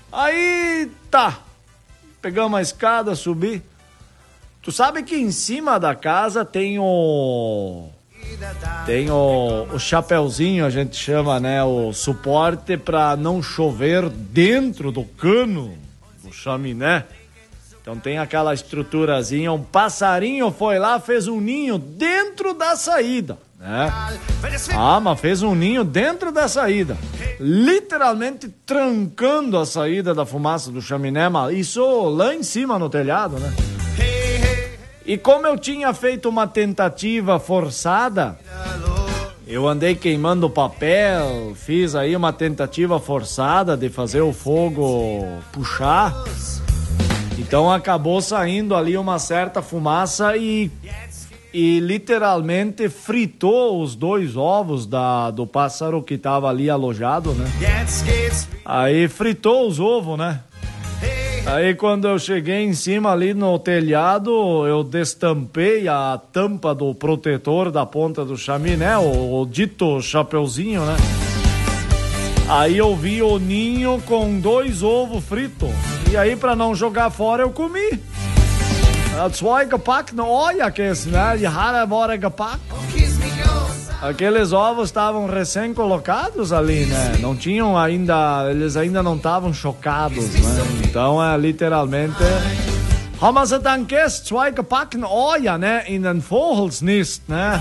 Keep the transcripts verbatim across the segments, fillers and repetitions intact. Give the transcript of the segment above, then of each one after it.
Aí, tá. Pegamos a escada, subi. Tu sabe que em cima da casa tem o... Tem o, o chapeuzinho, a gente chama, né? O suporte pra não chover dentro do cano, do chaminé. Então tem aquela estruturazinha, um passarinho foi lá, fez um ninho dentro da saída, né? Ah, mas fez um ninho dentro da saída, literalmente trancando a saída da fumaça do chaminé, mas isso lá em cima no telhado, né? E como eu tinha feito uma tentativa forçada, eu andei queimando papel, fiz aí uma tentativa forçada de fazer o fogo puxar. Então acabou saindo ali uma certa fumaça e, e literalmente fritou os dois ovos da, do pássaro que estava ali alojado, né? Aí fritou os ovos, né? Aí quando eu cheguei em cima ali no telhado, eu destampei a tampa do protetor da ponta do chaminé, o, o dito chapeuzinho, né? Aí eu vi o ninho com dois ovos fritos. E aí, pra não jogar fora, eu comi. Zwei gepackt, na olha que esse, né? De rara bora gepackt. Aqueles ovos estavam recém colocados ali, né? Não tinham ainda, eles ainda não estavam chocados, né? Então é literalmente... Haben sie dann gest, zwei gepackten Eier, né? In den Vogelsnest, né?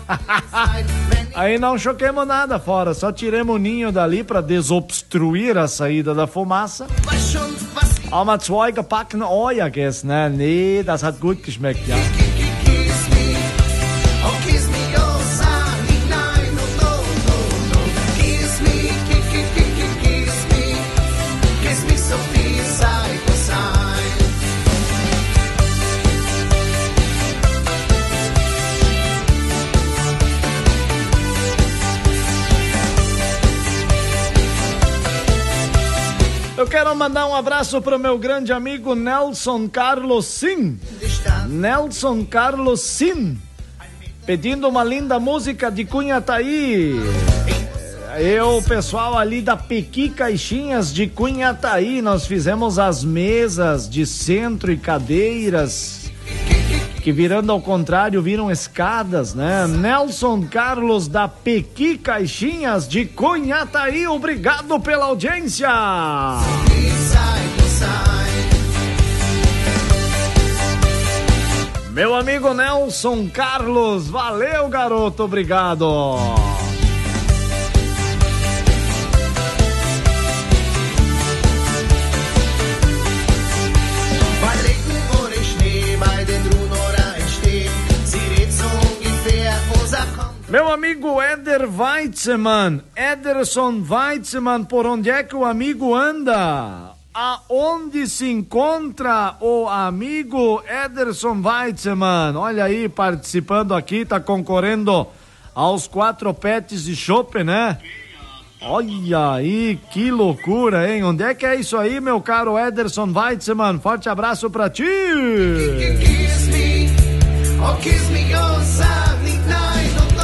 Aí não choquemos nada fora, só tiremos o ninho dali pra desobstruir a saída da fumaça. Haben wir zwei gepackten Eier gegessen, né? Nee, das hat gut geschmeckt, ja. Eu quero mandar um abraço pro meu grande amigo Nelson Carlos Sim. Nelson Carlos Sim, pedindo uma linda música de Cunhataí. Eu, pessoal ali da Pequi Caixinhas de Cunhataí, nós fizemos as mesas de centro e cadeiras que, virando ao contrário, viram escadas, né? Nelson Carlos da Pequi Caixinhas de Cunhataí, obrigado pela audiência! Meu amigo Nelson Carlos, valeu, garoto, obrigado! Meu amigo Eder Weitzman, Ederson Weitzman, por onde é que o amigo anda? Aonde se encontra o amigo Ederson Weitzman? Olha aí, participando aqui, tá concorrendo aos quatro pets de chopp, né? Olha aí, que loucura, hein? Onde é que é isso aí, meu caro Ederson Weitzman? Forte abraço pra ti! Kiss me, oh kiss me, oh sadly night.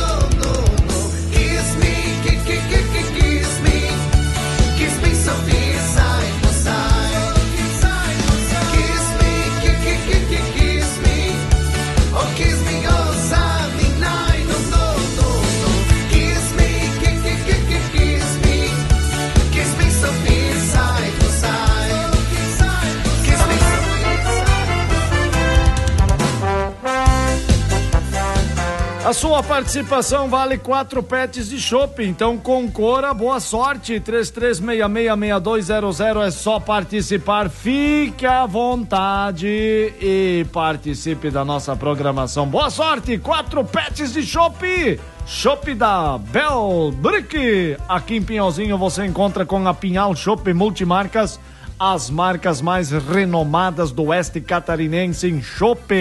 A sua participação vale quatro pets de chopp, então concorra, boa sorte. Três três seis seis, seis dois zero zero é só participar, fique à vontade e participe da nossa programação. Boa sorte, quatro pets de chopp, chopp da Bel Brick. Aqui em Pinhalzinho você encontra com a Pinhal Chopp Multimarcas, as marcas mais renomadas do oeste catarinense em chopp.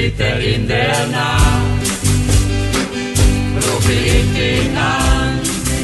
Mitt in der Nacht rufe ich dich an,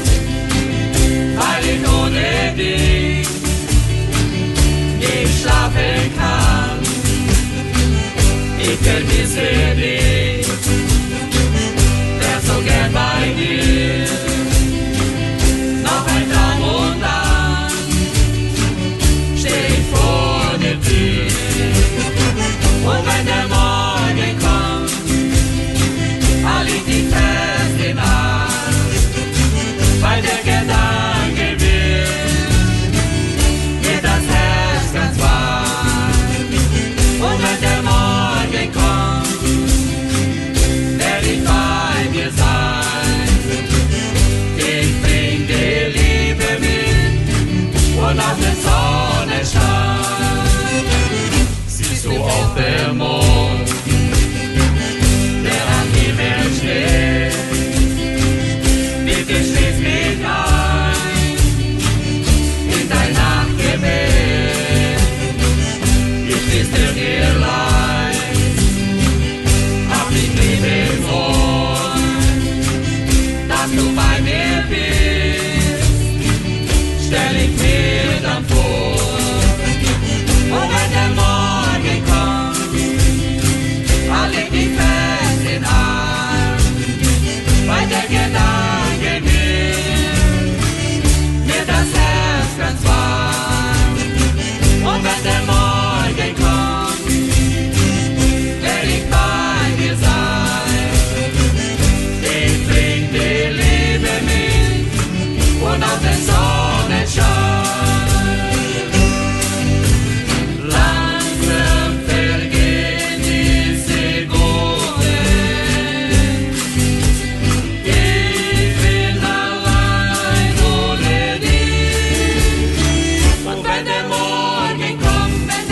weil ich ohne dich nicht schlafen kann. Ich vermisse dich, wär so gern bei dir. Noch ein Traum und dann steh ich vor der Tür. Und wenn der Morgen kommt, all ich dich fest in Arm, weil der Gedanke wird mir das Herz ganz warm. Und wenn der Morgen kommt, werd ich bei dir sein. Ich bring dir Liebe mit und auf den Sonnenschein. Siehst du auf der Mond, der am Himmel steht, bitte schließ mich ein in dein Nachtgebet. Ich flüster dir leid, hab dich lieb im Ohr, dass du bei mir bist, stell ich mir dann vor. Und wenn der Morgen kommt, all ich dich fest in Arm, weil der Gedanke wird mir das Herz ganz warm. Und wenn der Morgen kommt, werd ich bei dir sein. Ich bring dir Liebe mit und auf den Sonnenschein. Langsam vergehen die Sekunden. Ich bin allein ohne dich. Und wenn der Morgen kommt, wenn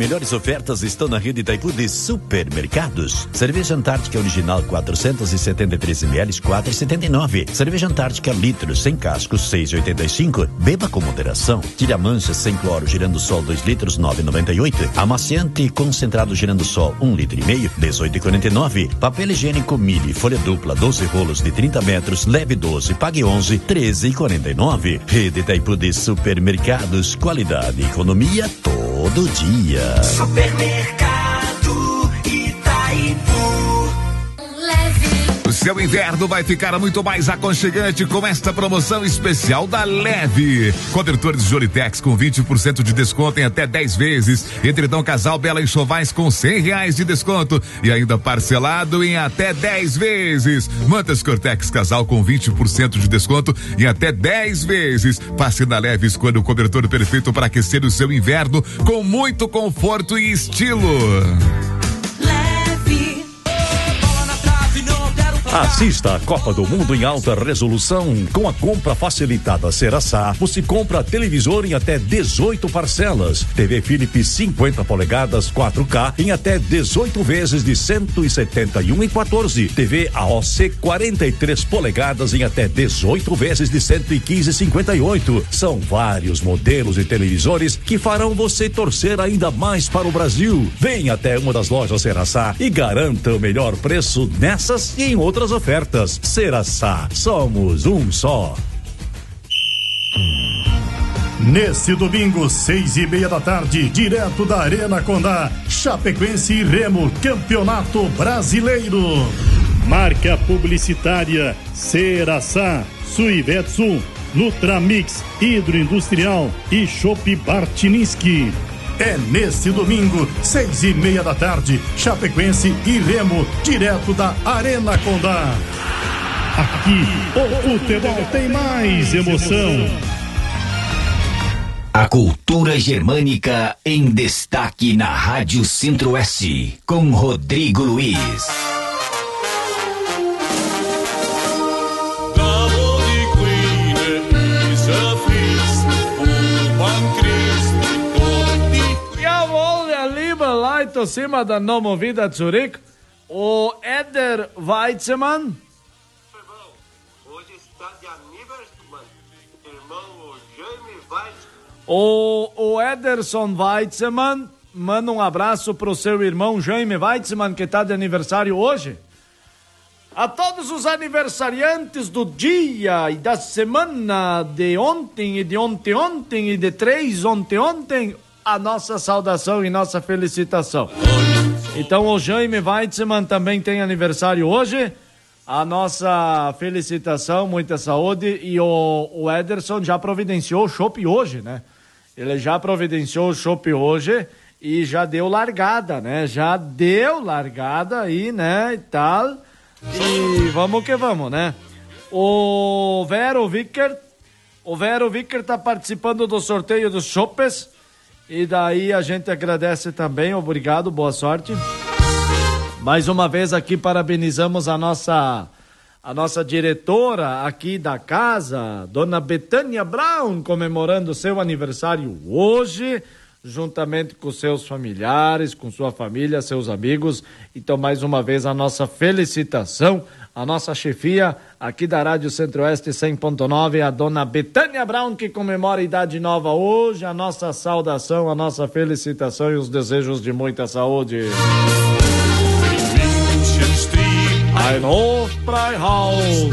melhores ofertas estão na rede Itaipu de supermercados. Cerveja Antártica Original quatrocentos e setenta e três mililitros, quatro reais e setenta e nove centavos. Cerveja Antártica litros sem cascos, seis reais e oitenta e cinco centavos. Beba com moderação. Tire a mancha sem cloro Girando Sol dois litros, nove reais e noventa e oito centavos. Amaciante concentrado Girando Sol um litro e meio, dezoito reais e quarenta e nove centavos. Papel higiênico Mili, folha dupla, doze rolos de trinta metros, leve doze, pague onze, treze reais e quarenta e nove centavos. Rede Itaipu de supermercados, qualidade e economia todo dia. Supermercado Itaipu. O seu inverno vai ficar muito mais aconchegante com esta promoção especial da Leve. Cobertores Jolitex com vinte por cento de desconto em até dez vezes. Edredom Casal Bela Enxovais com cem reais de desconto e ainda parcelado em até dez vezes. Mantas Cortex Casal com vinte por cento de desconto em até dez vezes. Passe na Leve e escolha o cobertor perfeito para aquecer o seu inverno com muito conforto e estilo. Assista a Copa do Mundo em alta resolução com a compra facilitada Ceraçá. Você compra televisor em até dezoito parcelas. T V Philips cinquenta polegadas quatro K em até dezoito vezes de cento e setenta e um e quatorze. T V A O C quarenta e três polegadas em até dezoito vezes de cento e quinze e cinquenta e oito. São vários modelos de televisores que farão você torcer ainda mais para o Brasil. Venha até uma das lojas Ceraçá e garanta o melhor preço nessas e em outras ofertas. Ceraçá, somos um só. Nesse domingo, seis e meia da tarde, direto da Arena Condá, Chapecoense e Remo, Campeonato Brasileiro. Marca publicitária Ceraçá, Suivetsu, Nutramix, Hidroindustrial e Chopp Bartiniski. É nesse domingo, seis e meia da tarde, Chapecoense e Remo, direto da Arena Condá. Aqui, o futebol tem mais emoção. A cultura germânica em destaque na Rádio Centro-Oeste, com Rodrigo Luiz. Lá em cima da Nomovida Zurich, o Eder Weitzman. Hoje está de aniversário, irmão Jaime Weitzman. O, o Ederson Weitzman manda um abraço pro seu irmão Jaime Weitzman, que está de aniversário hoje. A todos os aniversariantes do dia e da semana de ontem e de ontem ontem e de três ontem ontem, a nossa saudação e nossa felicitação. Então o Jaime Weitzman também tem aniversário hoje. A nossa felicitação, muita saúde. E o, o Ederson já providenciou o chopp hoje, né? Ele já providenciou o chopp hoje e já deu largada, né? Já deu largada aí, né? E tal. E vamos que vamos, né? O Vero Vicker, o Vero Vicker tá participando do sorteio dos choppes. E daí a gente agradece também, obrigado, boa sorte. Mais uma vez aqui parabenizamos a nossa, a nossa diretora aqui da casa, Dona Betânia Brown, comemorando seu aniversário hoje, juntamente com seus familiares, com sua família, seus amigos. Então, mais uma vez, a nossa felicitação, a nossa chefia aqui da Rádio Centro-Oeste cem ponto nove, a Dona Betânia Brown, que comemora a idade nova hoje. A nossa saudação, a nossa felicitação e os desejos de muita saúde. Ein Hofbräuhaus,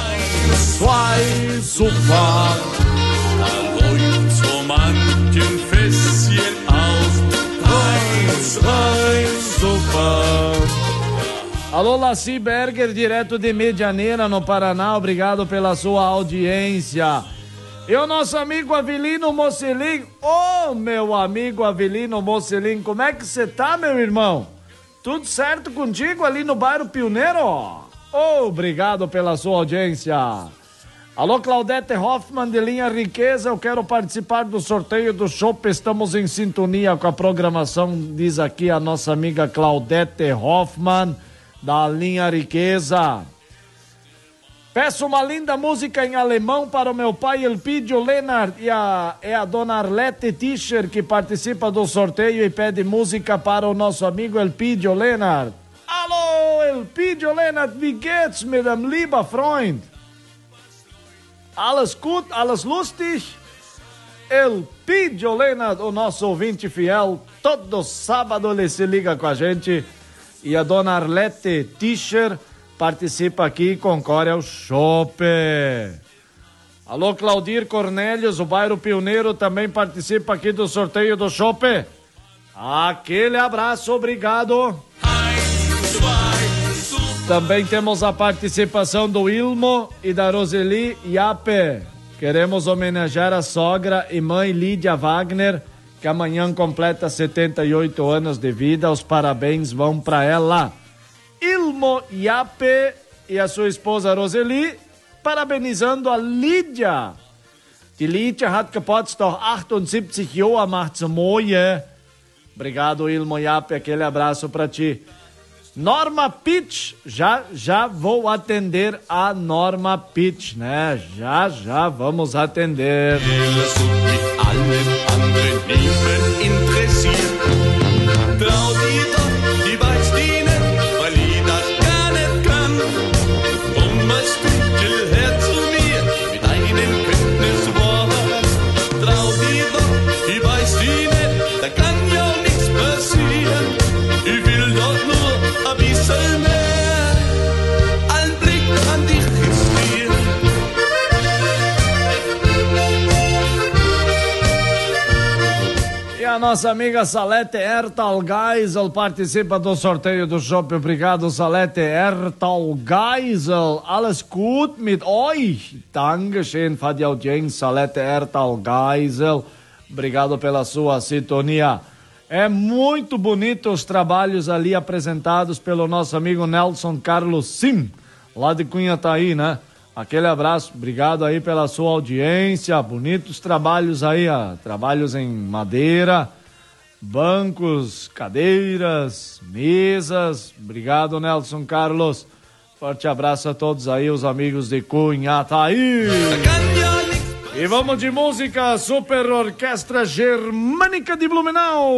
zwei Sofa, Hallo so manchen Fässchen aus, drei Sofa. Alô, Laci Berger, direto de Medianeira, no Paraná, obrigado pela sua audiência. E o nosso amigo Avelino Mocelin, ô oh, meu amigo Avelino Mocelin, como é que você tá, meu irmão? Tudo certo contigo ali no bairro Pioneiro? Oh, obrigado pela sua audiência. Alô, Claudete Hoffmann de Linha Riqueza, eu quero participar do sorteio do chopp, estamos em sintonia com a programação, diz aqui a nossa amiga Claudete Hoffmann da Linha Riqueza. Peço uma linda música em alemão para o meu pai Elpidio Leonard e a, é a dona Arlete Tischer que participa do sorteio e pede música para o nosso amigo Elpidio Leonard. Alô, Elpidio Leonard, wie geht's, mein lieber Freund? Alles gut, alles lustig? Elpidio Leonard, o nosso ouvinte fiel, todo sábado ele se liga com a gente. E a dona Arlete Tischer participa aqui e concorre ao chope. Alô, Claudir Cornélios, o bairro Pioneiro também participa aqui do sorteio do chope. Aquele abraço, obrigado. Também temos a participação do Ilmo e da Roseli Iape. Queremos homenagear a sogra e mãe Lídia Wagner, que amanhã completa setenta e oito anos de vida. Os parabéns vão para ela. Ilmo Iape e a sua esposa Roseli, parabenizando a Lídia. Die Lídia hat Geburtstag, achtundsiebzig Jahre, macht's moje. Obrigado, Ilmo Iape, aquele abraço para ti. Norma Pitch, já, já vou atender a Norma Pitch, né? Já, já vamos atender. A nossa amiga Salete Ertal Geisel participa do sorteio do shopping. Obrigado, Salete Ertal Geisel. Alles gut mit euch? Dankeschön für die Audiência, Salete Ertal Geisel. Obrigado pela sua sintonia. É muito bonito os trabalhos ali apresentados pelo nosso amigo Nelson Carlos Sim, lá de Cunhataí, né? Aquele abraço, obrigado aí pela sua audiência, bonitos trabalhos aí, ó, trabalhos em madeira, bancos, cadeiras, mesas, obrigado Nelson Carlos, forte abraço a todos aí, os amigos de Cunhataí. E vamos de música, Super Orquestra Germânica de Blumenau.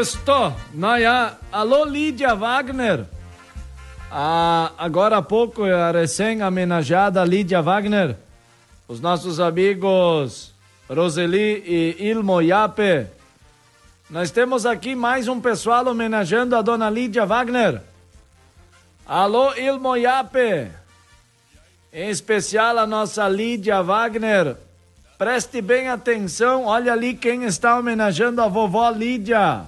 Sextou. Naja, alô Lídia Wagner. Ah, agora há pouco a recém-homenageada Lídia Wagner. Os nossos amigos Roseli e Ilmo Iape. Nós temos aqui mais um pessoal homenageando a dona Lídia Wagner. Alô Ilmo Iape. Em especial a nossa Lídia Wagner. Preste bem atenção, olha ali quem está homenageando a vovó Lídia.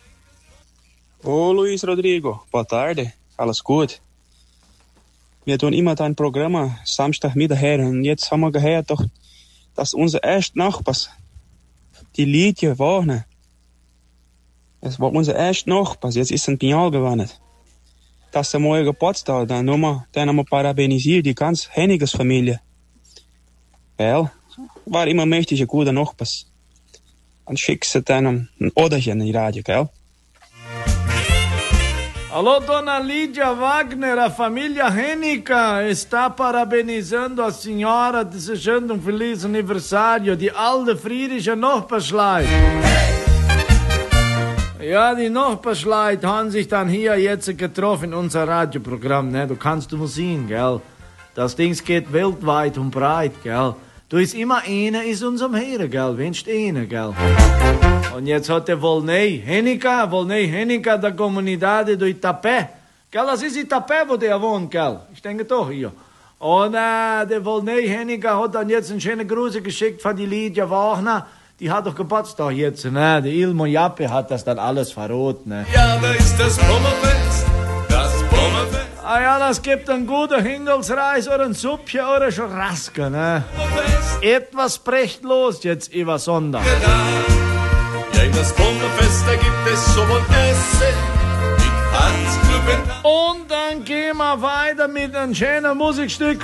Ô Luiz Rodrigo, boa tarde, alles gut. Wir tun immer dein Programm Samstagmittag her und jetzt haben wir gehört, doch, dass unser erster Nachbar, die Lydia Wagner, es war unser erster Nachbar, jetzt ist ein Pinal gewonnen. Dass er morgen Geburtstag, dann nochmal, dann haben wir parabenisiert, die ganze Henniges Familie. Gell? War immer mächtig ein guter Nachbar. Und schickst du dann ein Oderchen in die Radio, gell? Alô, dona Lídia Wagner, a família Hennica está parabenizando a senhora, desejando um feliz aniversário. Die alte friedliche Nachbarschleit. Ja, die Nachbarschleit haben sich dann hier jetzt getroffen in unser Radioprogramm, ne? Du kannst du sehen, gell? Das Ding geht weltweit und breit, gell? Du ist immer eine, ist unserem Heere, gell? Wünscht eine, gell? Und jetzt hat der Volney Hennica, Volney Hennica da Comunidade do Itapé. Gell, das ist Itapé, wo der wohnt, gell? Ich denke doch hier. Und äh, der Volney Hennica hat dann jetzt einen schönen Gruß geschickt von die Lydia Wagner. Die hat doch Geburtstag jetzt, ne? Der Ilmo Jappe hat das dann alles verroten, ne? Ja, da ist das Pommerfest, das Pommerfest. Ah ja, das gibt ein guter Hingelsreis oder ein Suppchen oder schon Raske, ne? Etwas brecht los jetzt über Sonntag. Ja, in das Pommerfest, da gibt es sowohl Essen, mit Tanzklubben. Und dann gehen wir weiter mit einem schönen Musikstück.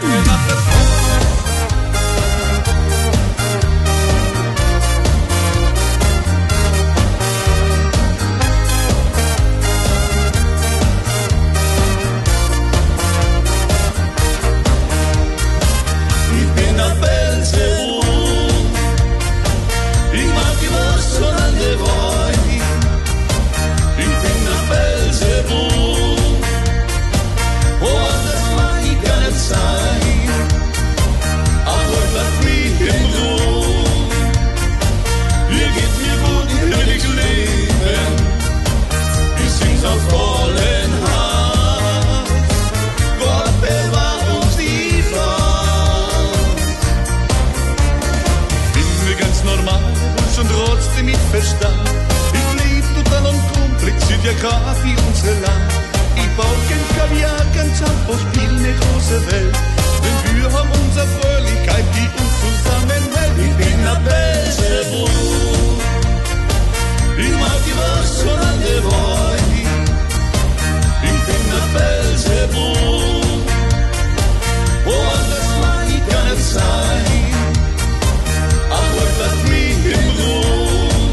Ja, grad wie unsere Land. Ich baue kein Kaviar, kein Zampo, spiel eine große Welt. Denn wir haben unsere Fröhlichkeit, die uns zusammenhält. Ich bin ein Belzebub. Ich mag die Wurst von an der Weih. Ich bin ein Belzebub. Woanders mag ich gar nicht sein. Ach, heute lass mich in Ruhe.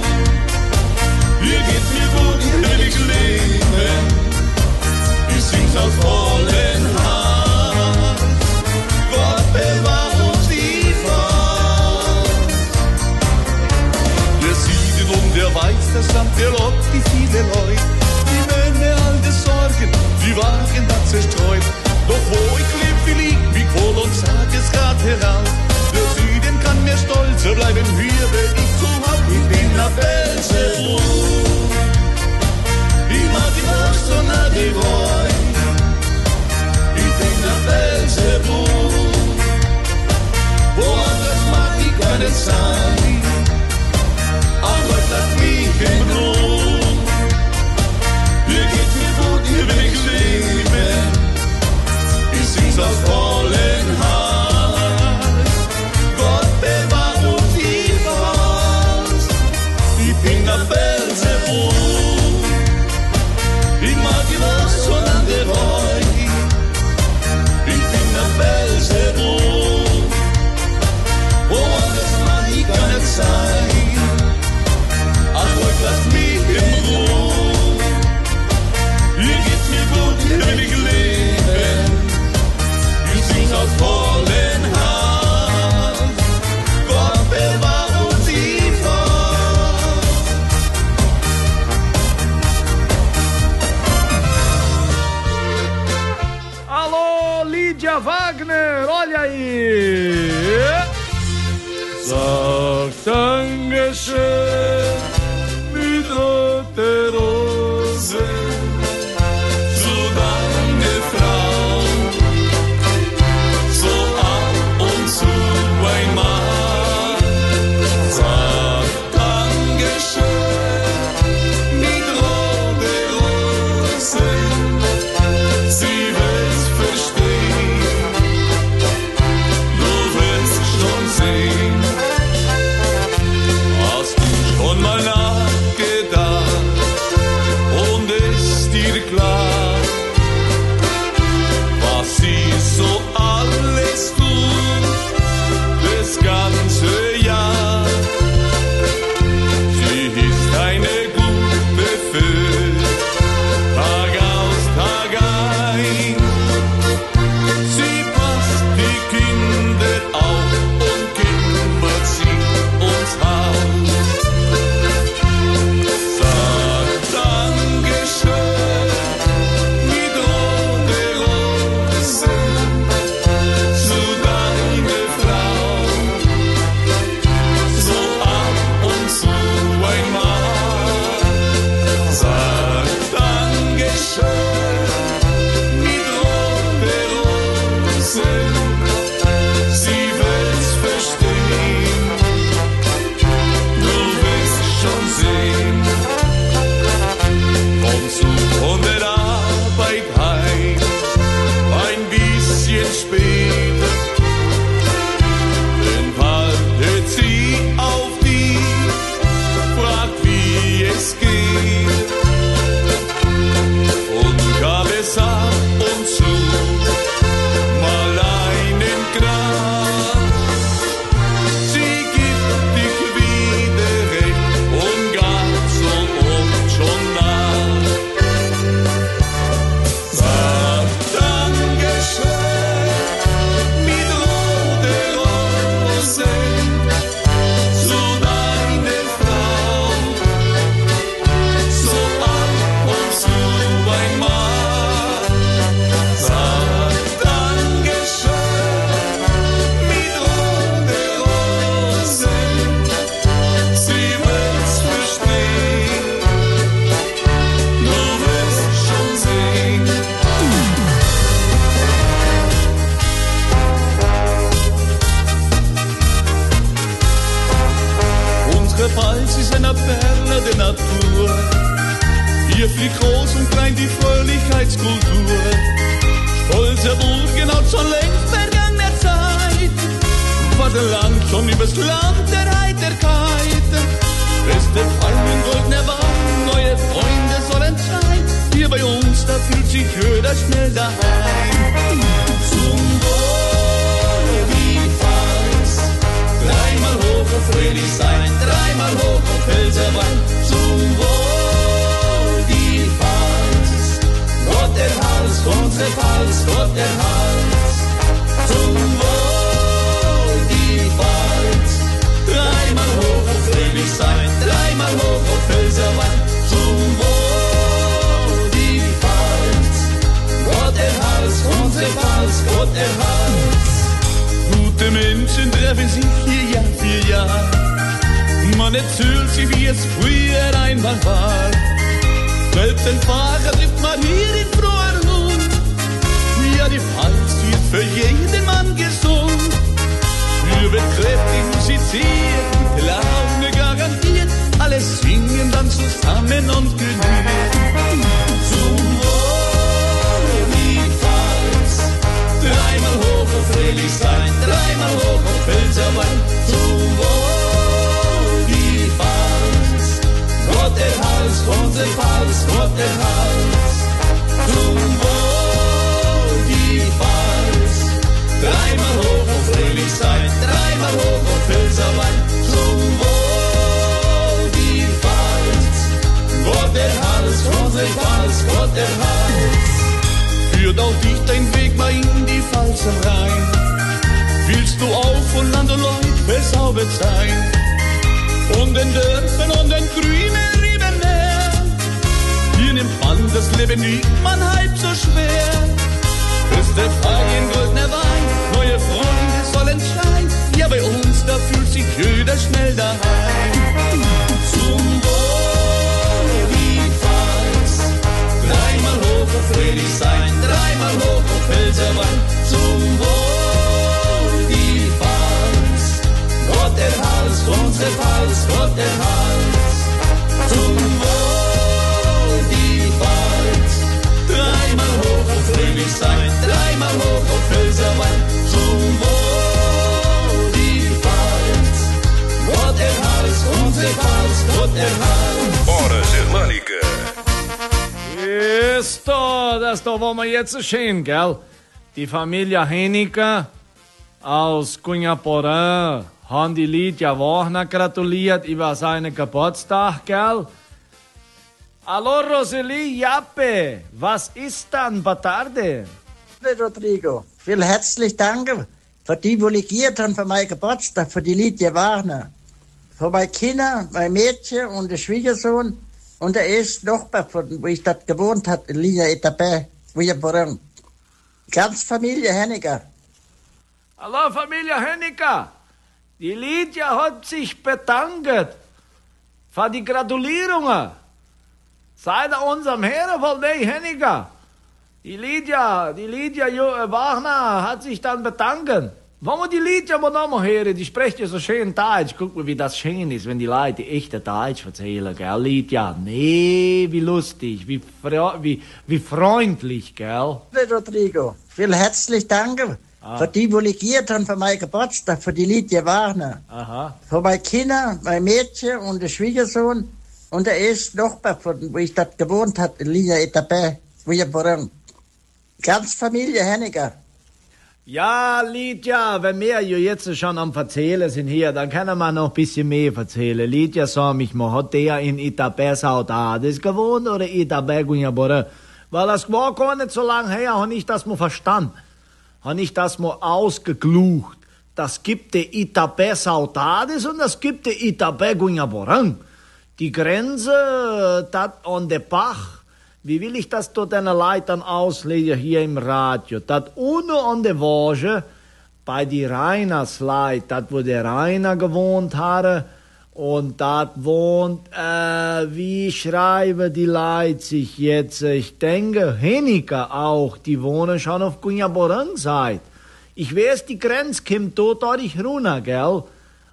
Hier geht's mir gut, hier will ich leben. Ich sing's aus vollen Hals. Gott bewahr uns die Fahrt. Der sieht und der weiß, der Sand, der lockt die viele Leute. Die Männer, alte Sorgen, die Wagen da zerstreut. Doch wo ich leb, will ich mich wohl und sag es grad heraus. Der Süden kann mir stolzer bleiben, hier bin ich zu Hause. Ich bin ein Belzebub. Ich mag die Wurst und all die Weih. Ich bin ein Belzebub. Woanders mag ich gar nicht sein. Aber lass mich in Ruhe. Hier geht's mir gut, hier will ich leben. Ich sing's aus vollen Hals. Gott bewahr uns die Faust. Ich bin ein Belzebub. Ich mag die Wurst von an der Weih. Ich bin ein Belzebub. Pfalz ist eine Perle der Natur. Hier fliegt groß und klein die Fröhlichkeitskultur. Stolzer Burgen aus schon längst vergangener Zeit. Vaterland schon übers Land der Heiterkeit. Beste Palmen, goldener Wein, neue Freunde sollen sein. Hier bei uns, da fühlt sich jeder schnell daheim. Zum Wohl die Pfalz. Dreimal hoch auf Friedrichshain, dreimal hoch auf Pfälzerwein. Zum Wohl die Pfalz. Gott der Hals, unsere Pfalz, Gott der Hals. Zum Wohl die Pfalz. Dreimal hoch auf Friedrichshain, dreimal hoch auf Pfälzerwein. Zum Wohl die Pfalz. Gott der Hals, unsere Pfalz, Gott der Hals. Gute Menschen treffen sich hier Jahr für Jahr. Man erzählt sich, wie es früher einmal war. Selbst den Pfarrer trifft man hier in froher Mund. Ja, die Pfalz wird für jeden Mann gesund. Wir wird kräftig musiziert, gute Laune garantiert. Alle singen dann zusammen und geniert. Zum Wohl die Pfalz. Dreimal hoch auf Friedrichshain, dreimal hoch auf Pfälzerwein. Zum Wohl die Pfalz. Gott der Hals, unsere Pfalz, Gott der Hals. Zum Wohl die Pfalz. Dreimal hoch auf Friedrichshain, dreimal hoch auf Pfälzerwein. Zum Wohl die Pfalz. Gott der Hals, unsere Pfalz, Gott der Hals. Führt auch dich dein Weg mal in die Pfalz rein. Willst du auch von Land und Leut versaubert sein? Von den Dörfern und den grünen Riemenmeer. Hier nimmt man das Leben nicht man halb so schwer. Beste Feiern, goldener Wein, neue Freunde sollen scheinen. Ja, bei uns, da fühlt sich jeder schnell daheim. Zum Wohl die Pfalz. Dreimal hoch auf Friedrichshain, dreimal hoch auf Pfälzerwein. Zum Wohl die Pfalz. Gott der Hals, unsere Pfalz, Gott der Hals. Zum Wohl die Pfalz. Dreimal hoch auf Friedrichshain, dreimal hoch auf Pfälzerwein. Zum Wohl die Pfalz. Gott der Hals, unsere Pfalz, Gott der Hals. Hora Germânica. Ist doch, das doch wollen wir jetzt schön, gell? Die Familie Henniker aus Cunhaporã haben die Lydia Warner gratuliert über seinen Geburtstag, gell? Hallo Rosalie Jappe, was ist dann, Batarde? Rodrigo, vielen herzlichen Dank für die, die ligiert haben für meinen Geburtstag, für die Lydia Warner. Für meine Kinder, mein Mädchen und der Schwiegersohn und der erste Nachbar, wo ich dort gewohnt habe, in Linia Etapé, wo ich wohne. Ganz Familie Henniger. Hallo Familie Henniker, die Lydia hat sich bedankt für die Gratulierungen. Seid ihr unserem Herren von der Henniger. Die Lydia, die Lydia Wagner hat sich dann bedankt. Wollen wir die Lydia mal nochmal hören? Die spricht ja so schön Deutsch. Guck mal, wie das schön ist, wenn die Leute echte Deutsch erzählen, gell, Lydia? Nee, wie lustig, wie, wie, wie freundlich, gell? Rodrigo, vielen herzlichen Dank ah. für die, die ligiert haben für meinen Geburtstag, für die Lydia Wagner. Aha. Für meine Kinder, mein Mädchen und der Schwiegersohn und der erste Nachbar, wo ich dort gewohnt habe, in Linia Etapé, wo ich wohne. Ganz Familie Henniger. Ja, Lydia, wenn wir ja jetzt schon am Erzählen sind hier, dann können wir noch ein bisschen mehr erzählen. Lydia, sag mich mal, hat der in Itapé Saudades gewohnt oder Itapé Cunhaporã? Weil das war gar nicht so lange her, habe ich das mal verstanden. Habe ich das mal ausgeklucht. Das gibt der Itapé Saudades und das gibt der Itapé Cunhaporã. Die Grenze, das an der Bach. Wie will ich das dort den Leuten auslegen hier im Radio? Das unten an der Waage, bei die Reiners Leute, das wo der Rainer gewohnt hatte, und das wohnt, äh, wie schreiben die Leute sich jetzt? Ich denke, Henniker auch, die wohnen schon auf Cunhaporã-Seite. Ich weiß, die Grenze kommt dort dadurch runter, gell?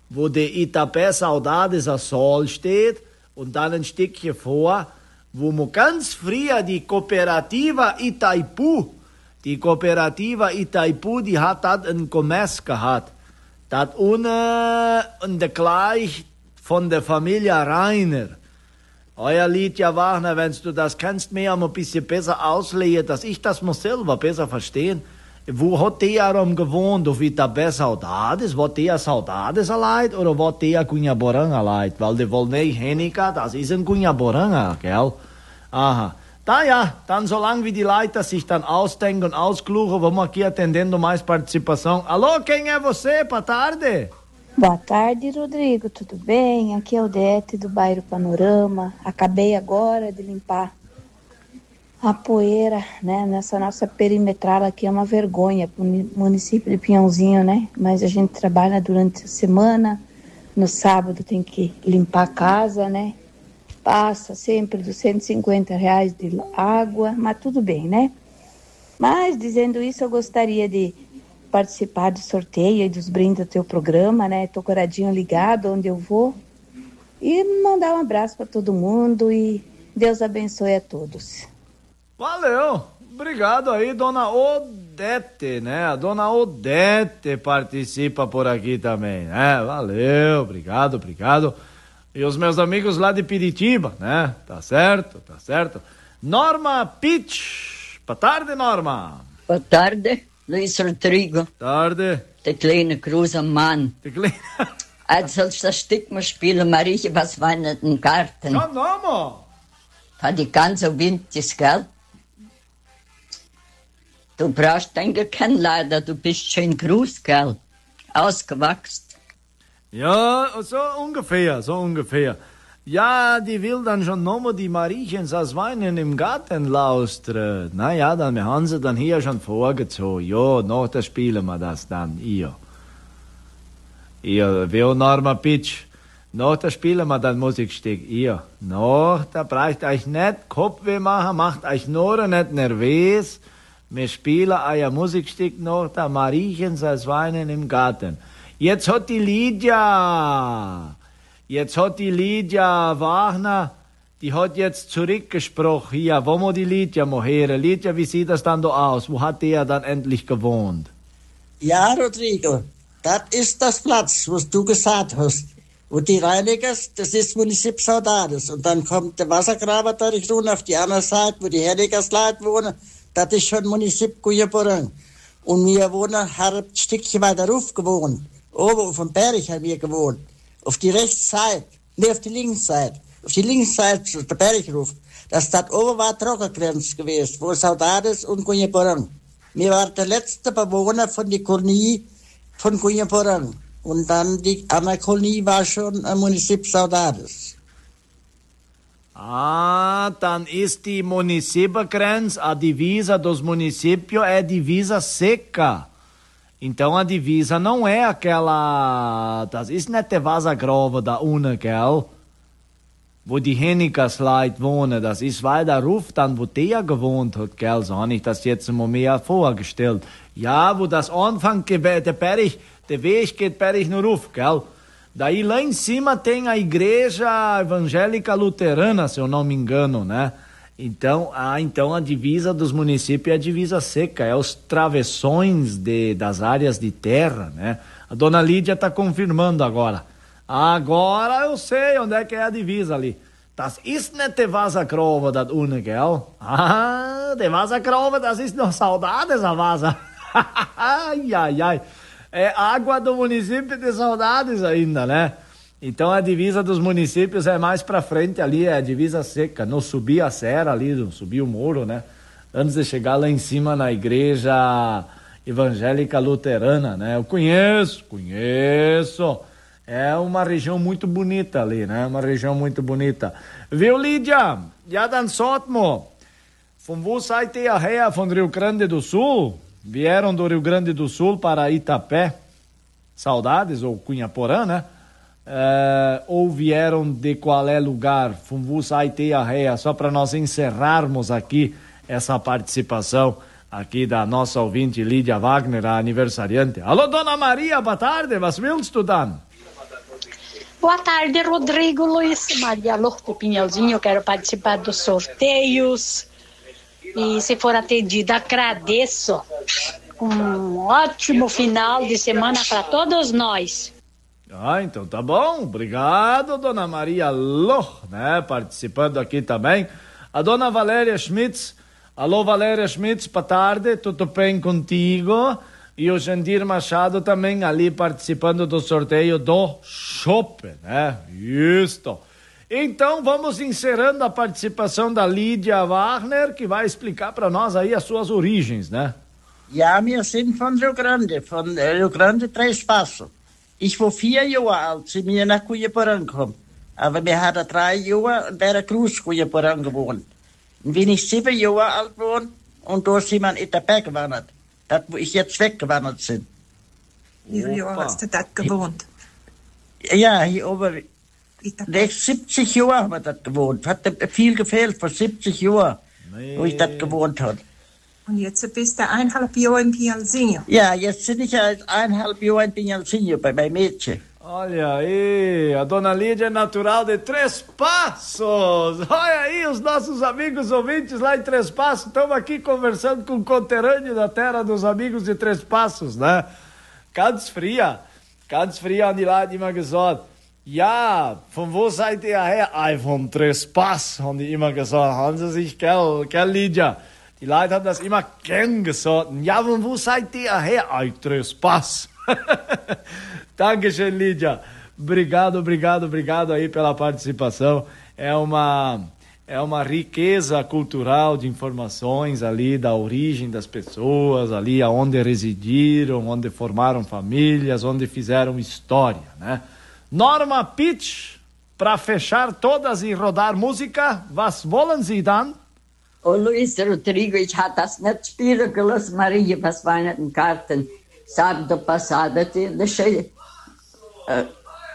wo der Itapé Saudades a Sol steht und dann ein Stückchen vor, wo man ganz früher die Kooperativa Itaipu, die Kooperativa Itaipu, die hat dort ein Commerz gehabt. Das ohne und der gleich von der Familie Reiner. Euer Lydia Wagner, wenn du das kannst, mir ein bisschen besser auslegen, dass ich das muss selber besser verstehen. Wo hat der rum gewohnt? Auf Itapé Saudades? War der Saudades allein oder war der Cunhaporanga allein? Weil der Volnei Henica, das ist ein Cunhaporanga, gell? Aha. Da ja, dann solange wie die Leute sich dann ausdenken und auskluchen, vamos aqui atendendo mais participação. Alô, quem é você? Boa tarde. Boa tarde, Rodrigo. Tudo bem? Aqui é o Odete do bairro Panorama. Acabei agora de limpar a poeira, né? Nessa nossa perimetral aqui é uma vergonha para o município de Pinhãozinho, né? Mas a gente trabalha durante a semana. No sábado tem que limpar a casa, né? Passa sempre dos cento e cinquenta reais de água, mas tudo bem, né? Mas, dizendo isso, eu gostaria de participar do sorteio e dos brindes do teu programa, né? Tô com o radinho ligado onde eu vou. E mandar um abraço para todo mundo e Deus abençoe a todos. Valeu! Obrigado aí, dona Odete, né? A dona Odete participa por aqui também, né? Valeu, obrigado, obrigado. E os meus amigos lá de Piritiba, né? Tá certo, tá certo. Norma Pitch. Boa tarde, Norma. Boa tarde, Luís Rodrigo. Tarde. Die kleine große Mann. Die kleine... Als sollst das Stück mal spielen, Marieche, was war in den Garten? Ja, Norma. Hat die ganze Wind ist, gell? Du brauchst eigentlich kein Leider, du bist schön groß, gell? Ausgewachsen. Ja, so ungefähr, so ungefähr. Ja, die will dann schon nochmal die Mariechens aus Weinen im Garten laustern. Naja, dann haben sie dann hier schon vorgezogen. Ja, noch da spielen wir das dann, ihr. Ihr, wie Norma Pitch. Noch da spielen wir dann Musikstück, ihr. Noch, da braucht euch nicht Kopfweh machen, macht euch nur nicht nervös. Wir spielen euer Musikstück noch, da Mariechens aus Weinen im Garten. Jetzt hat die Lydia, jetzt hat die Lydia Wagner, die hat jetzt zurückgesprochen. Hier, wo muss die Lydia mal hören? Lydia, wie sieht das dann da aus? Wo hat der dann endlich gewohnt? Ja, Rodrigo, das ist das Platz, was du gesagt hast. Und die Reinigers, das ist Municip Saudades. Und dann kommt der Wassergraber da runter auf die andere Seite, wo die Hernigers Leute wohnen. Das ist schon Municip Cunhaporanga. Und wir wohnen, haben ein Stückchen weiter rauf gewohnt. Oben auf dem Berg haben wir gewohnt. Auf die rechte Seite, nicht auf die linke Seite. Auf die linke Seite, der Bergruf. Das dort oben war Trockengrenze gewesen, wo Saudades und Cunhaporanga. Wir waren der letzte Bewohner von der Kolonie von Cunhaporanga. Und dann die andere Kolonie war schon ein Municip Saudades. Ah, dann ist die Municipagrenze, a divisa dos municípios é divisa seca. Então a divisa não é aquela, das ist nicht der Wassergraben da unten, gell? Wo die Hennikas Leute wohnen, das ist weiter Ruf, dann wo der gewohnt hat, gell? So habe ich das jetzt mal mehr vorgestellt. Ja, wo das Anfang, der Berg, der Weg geht Berg nur Ruf, gell? Daí lá em cima tem a igreja evangélica luterana, se eu não me engano, né? Então, ah, então a divisa dos municípios é a divisa seca, é os travessões de, das áreas de terra, né? A dona Lídia está confirmando agora. Agora eu sei onde é que é a divisa ali. Das ist nicht die Wassergraben da unten, gell? Ah, die Wassergraben, das ist noch Saudades a Wasser. Ai, ai, ai. É água do município de Saudades ainda, né? Então a divisa dos municípios é mais pra frente ali, é a divisa seca. Não subir a serra ali, não subir o muro, né? Antes de chegar lá em cima na igreja evangélica luterana, né? Eu conheço, conheço. É uma região muito bonita ali, né? Uma região muito bonita. Viu, Lídia? Ja, dann sagt mir, von wo seid ihr her? Von Rio Grande do Sul? Vieram do Rio Grande do Sul para Itapé, Saudades, ou Cunhaporanga, né? É, ou vieram de qual é lugar? Von wo seid ihr her? Só para nós encerrarmos aqui essa participação aqui da nossa ouvinte Lídia Wagner, a aniversariante. Alô, Dona Maria, boa tarde, was willst du dann? Boa tarde, Rodrigo, Luiz, Maria Lourdes Pinhalzinho. Eu quero participar dos sorteios. E se for atendida, agradeço. Um ótimo final de semana para todos nós. Ah, então tá bom. Obrigado, dona Maria Lô, né? Participando aqui também. A dona Valéria Schmitz. Alô, Valéria Schmitz, boa tarde. Tudo bem contigo? E o Jandir Machado também ali participando do sorteio do chopp, né? Isso. Então vamos encerrando a participação da Lídia Wagner, que vai explicar para nós aí as suas origens, né? Ja, wir sind von Rio Grande, von Rio Grande Três Passos. Ich war vier Jahre alt, sie mir nach Cuiaporã gekommen. Aber wir hatten drei Jahre in der Cruz Cuiaporã gewohnt. Und wenn ich sieben Jahre alt war, und da sind wir in Itapé gewandert, das wo ich jetzt weggewandert bin. Wie viele Jahre hast du dort gewohnt? Ja, hier oben. siebzig Jahre haben wir dort gewohnt. Hat viel gefehlt, vor siebzig Jahren, nee. Wo ich dort gewohnt habe. Und jetzt bist du eineinhalb Jahre in Pinhalzinho. Ja, jetzt bin ich ja eineinhalb Jahre in Pinhalzinho, bei meinem Mädchen. Olha aí, a dona Lídia é natural de Três Passos. Olha aí os nossos amigos ouvintes lá em Três Passos. Estamos aqui conversando com o conterrâneo da terra dos amigos de Três Passos, né? Ganz früher, ganz früher haben die Leute immer gesagt, ja, von wo seid ihr her? Ah, von Três Passos, haben die immer gesagt. Haben sie sich, gell, gell, Lídia? Die Leute haben das immer gern gesagt. Ja, von wo seid ihr her? Ah, Três Passos. Dankeschön, Lídia. Obrigado, obrigado, obrigado aí pela participação. É uma, é uma riqueza cultural de informações ali da origem das pessoas, ali aonde residiram, onde formaram famílias, onde fizeram história, né? Norma Pitch, para fechar todas e rodar música, was wollen Sie dann? Ô, Luiz Rodrigo, ich hatte das nicht spielen gelassen, Maria, was Weihnachtskarten. Sábado passado, eu deixei... Uh,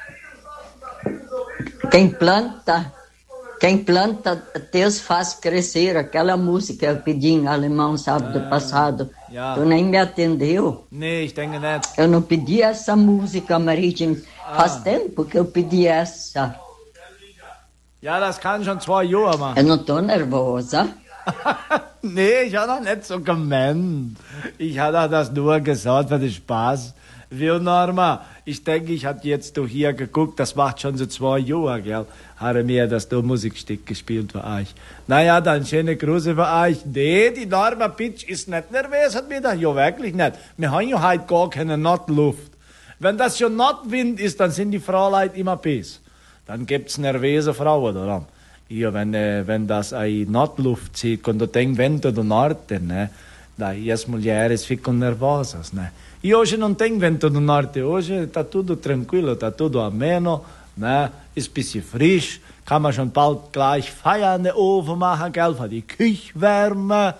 quem planta, quem planta, Deus faz crescer. Aquela música eu pedi em alemão sábado ah, passado. Ja. Tu nem me atendeu. Nee, ich denke nicht. Eu não pedi essa música, Maria. Ah. Faz tempo que eu pedi essa. Ja, das kann schon zwei Jahre machen. Eu não tô nervosa. Nee, ich habe noch nicht so gemeint. Ich habe das nur gesagt für den Spaß. Will Norma, ich denke, ich habe jetzt du hier geguckt, das macht schon so zwei Jahre, gell? Habe mir das da Musikstück gespielt für euch. Naja, dann schöne Grüße für euch. Nee, die Norma Pitsch ist nicht nervös, hat mir gedacht. Ja, wirklich nicht. Wir haben ja heute gar keine Nordluft. Wenn das schon Nordwind ist, dann sind die Frauleute immer piss. Dann gibt's nervöse Frauen, oder? Ja, wenn, eh, wenn das aí Nordluft zieht, quando tem vento do norte, né? Daí as mulheres ficam nervosas, né? E hoje não tem vento do norte, hoje tá tudo tranquilo, tá tudo ameno, né? Ist ein bisschen frisch, kann man schon bald gleich feiern, ne Ofen machen, gell, für die Küchwärme.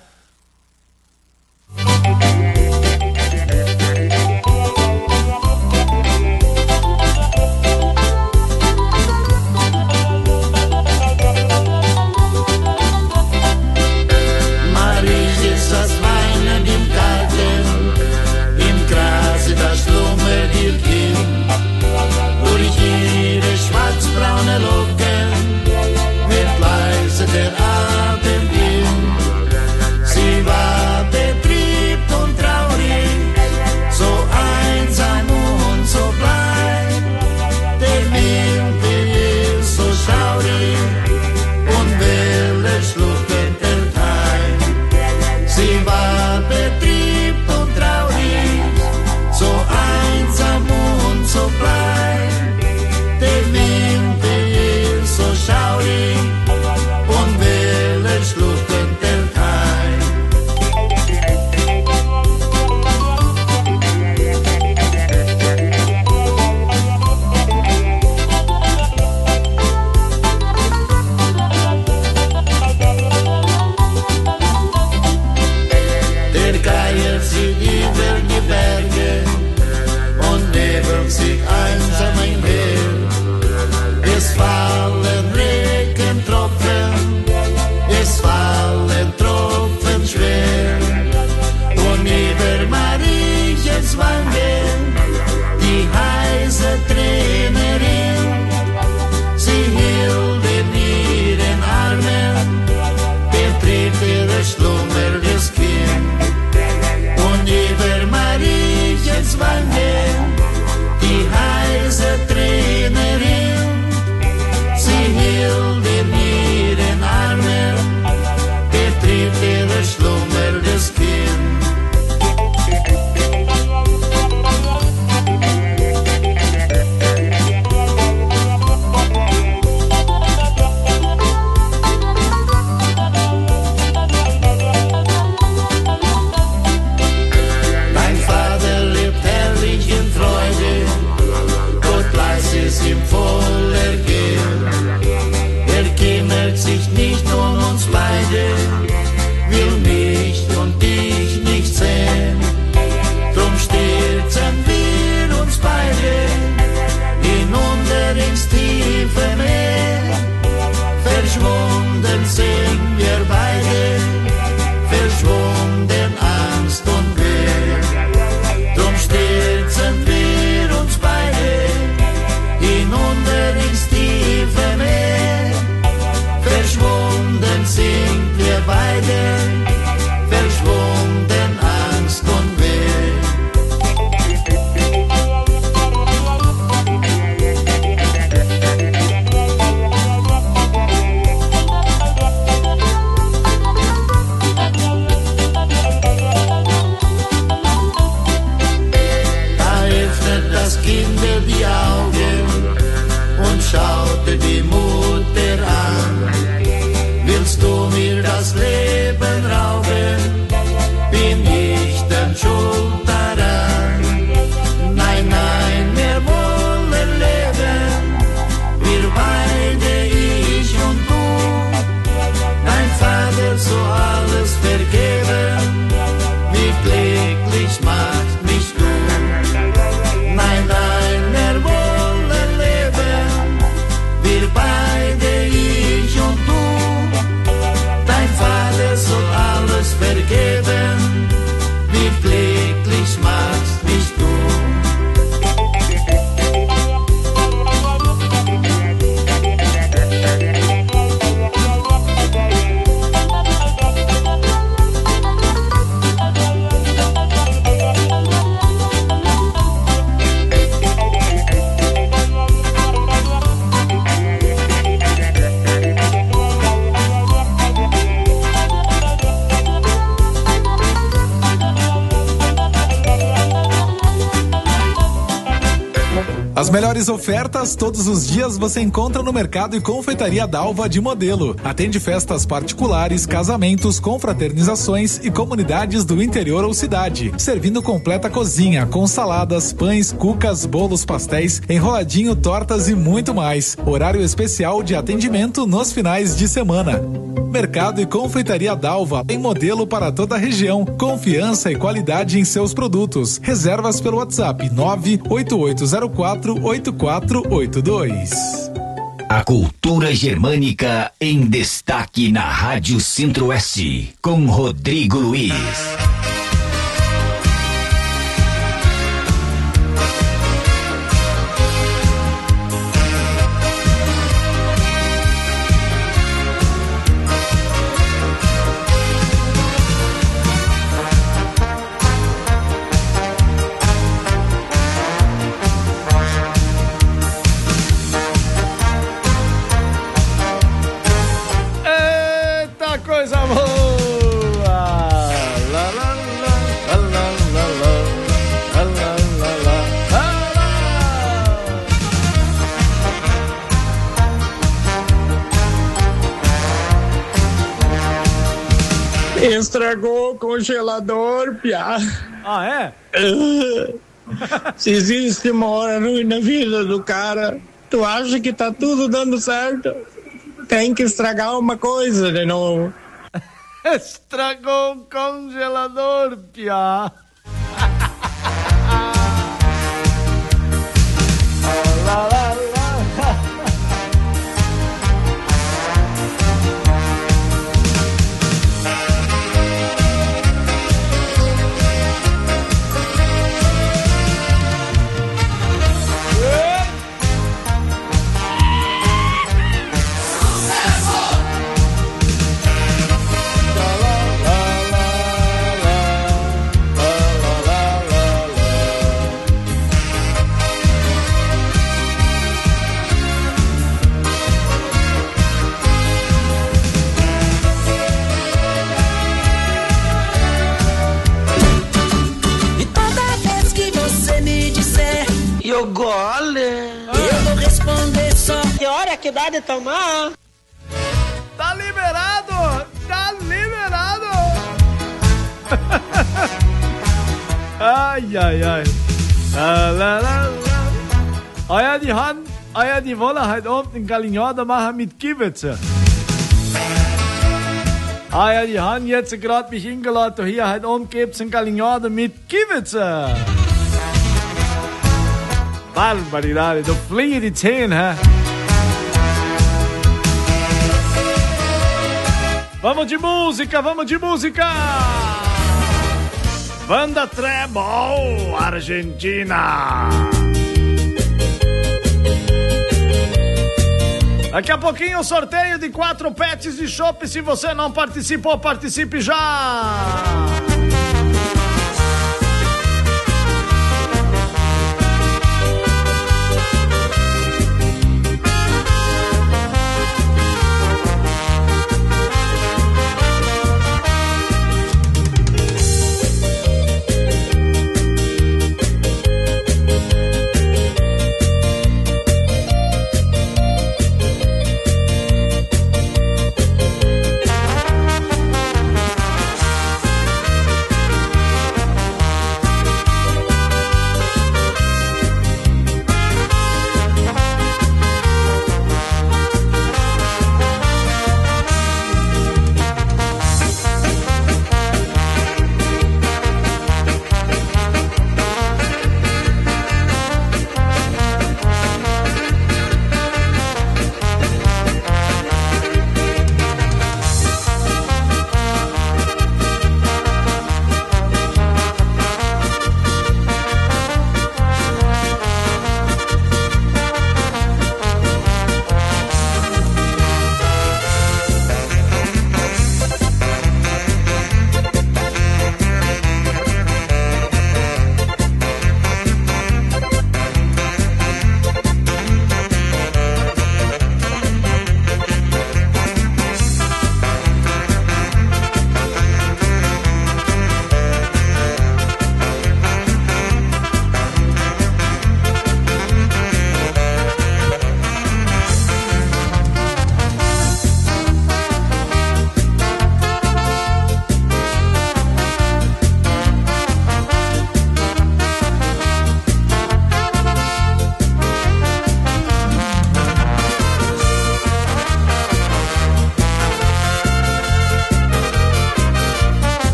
Schwarzbraune Locken, wird leise der Atem in. schaute die Mutter an. Willst du mir das Leben rauben? Bin ich denn schuld daran? Nein, nein, wir wollen leben, wir beide, ich und du. Dein Vater so alles vergeben, wie glücklich macht mich du. Nein, nein, wir wollen leben, wir beide, ich und du. Dein Vater soll alles vergeben, wie glücklich macht mich du. As melhores ofertas todos os dias você encontra no Mercado e Confeitaria Dalva de Modelo. Atende festas particulares, casamentos, confraternizações e comunidades do interior ou cidade. Servindo completa cozinha, com saladas, pães, cucas, bolos, pastéis, enroladinho, tortas e muito mais. Horário especial de atendimento nos finais de semana. Mercado e Confeitaria Dalva, em Modelo para toda a região. Confiança e qualidade em seus produtos. Reservas pelo WhatsApp nove oito oito zero quatro oito quatro oito dois. A cultura germânica em destaque na Rádio Centro-Oeste, com Rodrigo Luiz. Coisa boa! Lá, lá, lá, lá, lá, lá, lá, lá, lá, lá, lá. Estragou o congelador, piá. Ah, é? Se existe uma hora ruim na vida do cara, tu acha que tá tudo dando certo? Tem que estragar uma coisa de novo. Estragou o congelador, piá. lá, lá, lá. Eu gole. Eu vou responder só. Que hora que dá de tomar? Tá liberado! Tá liberado! Ai, ai, ai. La, la, la, la. Euer die Hand, euer die Wolle halt oben in Galignon machen mit Kiewitze. Euer die Hand jetzt gerade mich hingeladen, hier halt oben gibt's in Galignon mit Kiewitze. Barbaridade, du fliege die Zehen, hä? Vamos de música, vamos de música! Banda Trebol, Argentina! Daqui a pouquinho o sorteio de quatro pets de chopp. Se você não participou, participe já!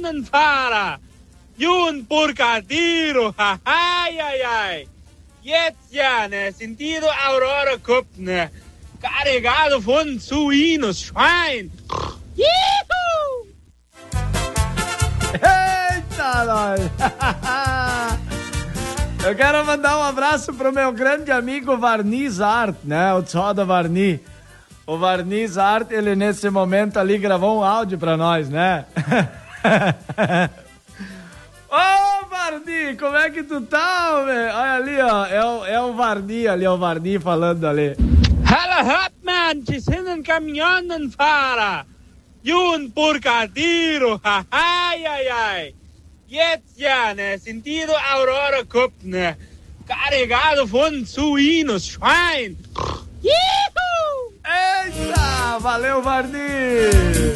caminhonenfahrer e um porcadeiro. Ai, ai, ai. Jetzt ja, né? Sentido Aurora Cup, né? Carregado von suínos, Schwein. Juhu! Eita, nós! Eu quero mandar um abraço pro meu grande amigo Varniz Art, né? O Tsoda Varni. O Varniz Art, ele nesse momento ali gravou um áudio pra nós, né? Ô, oh, Varni, como é que tu tá, velho? Olha ali, ó, é o, é o Varni ali, é o Varni falando ali. Hallo, Hartmann, Sie sind ein Caminhonenfahrer. E um porcadeiro. Ai, ai, ai. Jetzt ja, né? Sentido Aurora Cup, né? Carregado von suínos, Schwein. Juhu! Eita, valeu, Varni!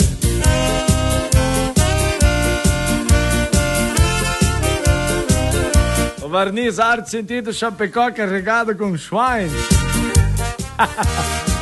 O Varniz Art sentido Chapecó carregado com Schwein.